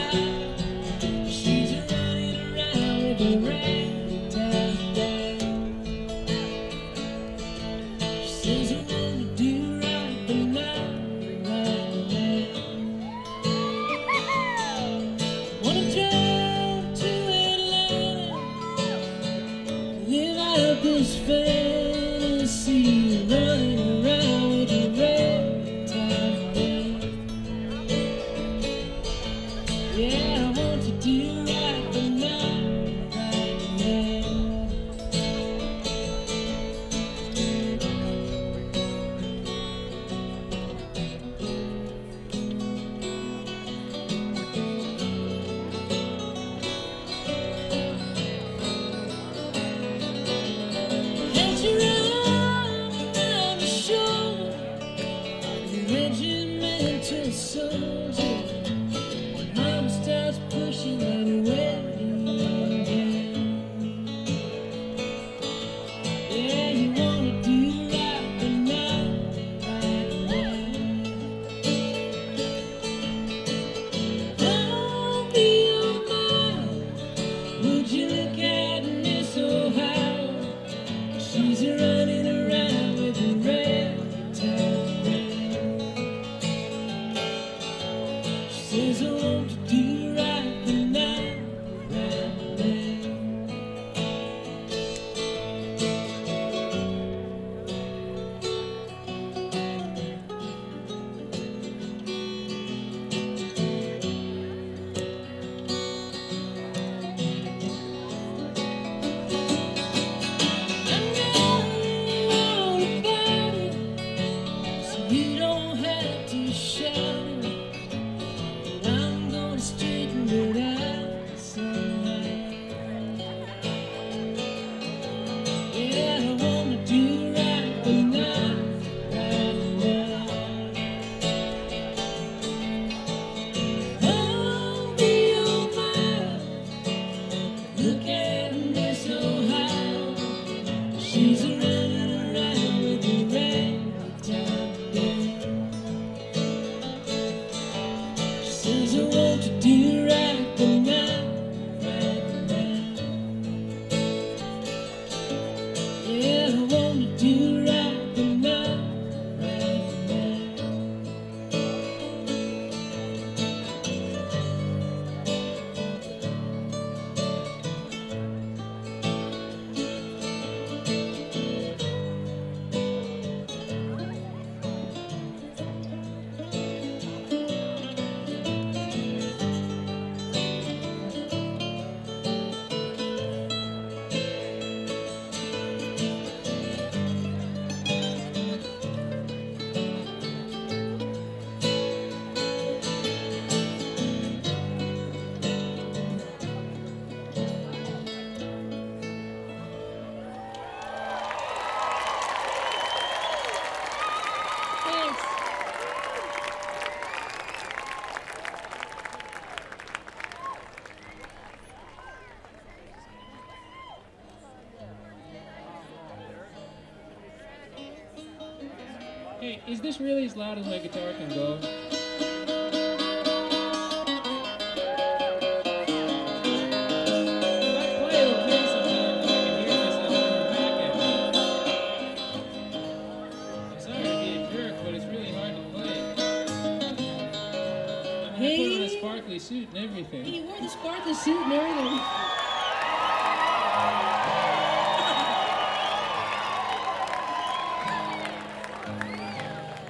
She's running around with a ragtag band. She says I wanna do right, but not right now. Wanna drive to Atlanta, live out this fantasy, running around with a ragtag band. Yeah, I want to do right, but not right now. Had you run around the shore, regimental soldier. Mama starts pushing that wedding down. Yeah, you wanna do right, but not right now. I'll be your mom. Would you look at Miss Ohio? She's running around with a ragtag band. She says I want to do right, but not right now. I know all about it, so you don't have to shout it. But I'm gonna straighten it out somehow. Yeah, I wanna do right, but not right now. I'll be your man. Look at Miss Ohio. She's running around with a ragtag band. She says I want to do right, but not right now. Yeah, I want to do right, but not right now. Thanks. Hey, is this really as loud as my guitar can go? If I play it okay sometimes, I can hear myself coming back at me. I'm sorry to be a jerk, but it's really hard to play. I mean, I put on a sparkly suit and everything. He wore the sparkly suit and everything.